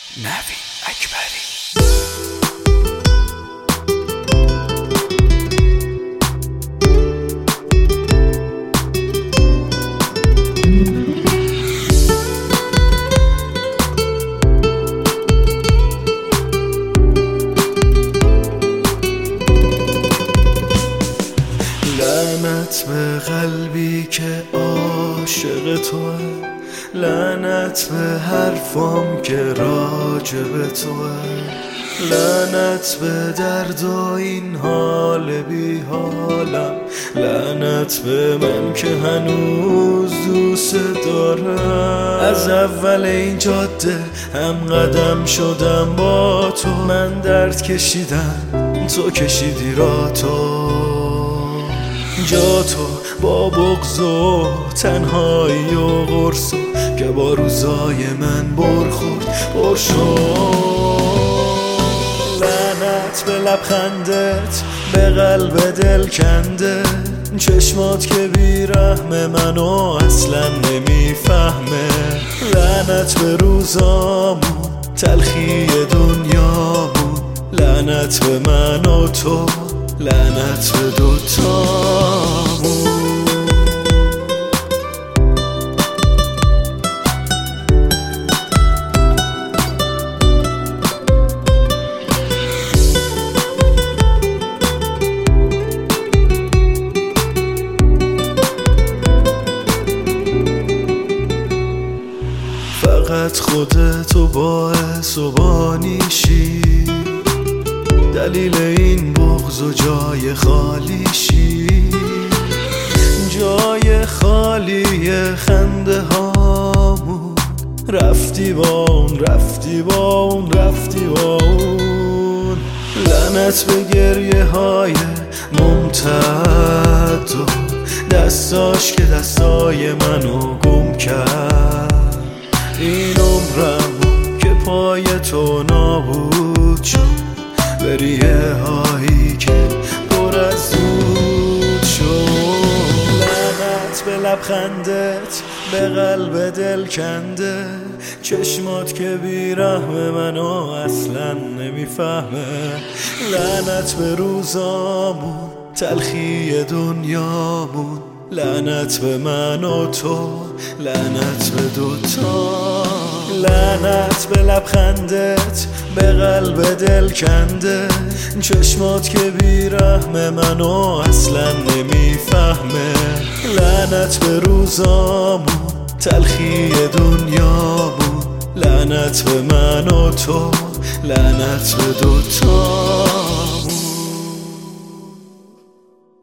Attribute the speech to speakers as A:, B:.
A: نوید اکبری.
B: لعنت به قلبی که عاشق توه، لعنت به حرفام که راجب توه، لعنت به درد و این حال بی حالم، لعنت به من که هنوز دوست دارم. از اول این جاده هم قدم شدم با تو، من درد کشیدم تو کشیدی را تو، جا تو با بغض و تنهایی و غرص که با روزای من برخورد پر شد. لعنت به لبخندت به قلب دل کنده، چشمات که بی رحم منو اصلا نمیفهمه. لعنت به روزامون تلخی دنیامون، لعنت به من و تو، لعنت به دوتامون. فقط خودتو باعث و بانیشی، دلیل این بغض و جای خالیشی، جای خالی خنده هامون. رفتی با اون، رفتی با اون، رفتی با اون. لعنت به گریه های ممتد و دستاش که دستای منو گم کرد. این عمرم که پای تو نابود شد، بریه هایی که پر از دود شد. لعنت به لبخندت به قلب دل کنده، چشمات که بی رحم منو اصلا نمیفهمه. لعنت به روزامون تلخی دنیامون، لعنت به من و تو، لعنت به دوتا. لعنت به لبخندت به قلب دل کنده، چشمات که بی رحم منو اصلا نمیفهمه. لعنت به روزامون تلخی دنیامون، لعنت به من و تو، لعنت به دوتا.